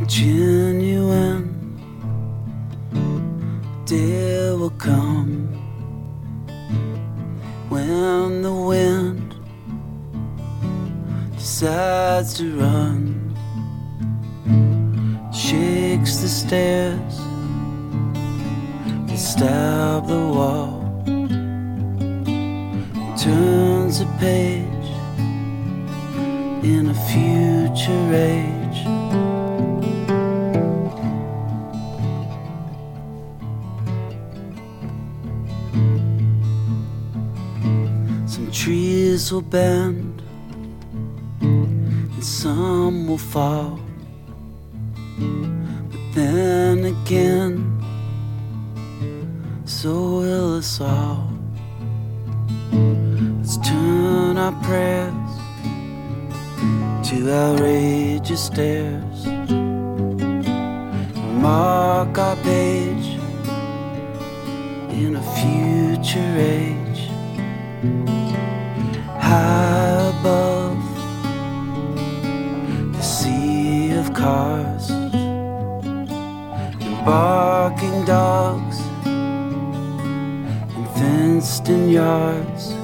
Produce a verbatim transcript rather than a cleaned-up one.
genuine. Day will come when the wind decides to run, shakes the stairs, they stab the wall, turns a page in a future age. Some trees will bend and some will fall, but then again, so will us all. Let's turn our prayers to outrageous stares, mark our page in a future age. High above the sea of cars and barking dogs and fenced-in yards,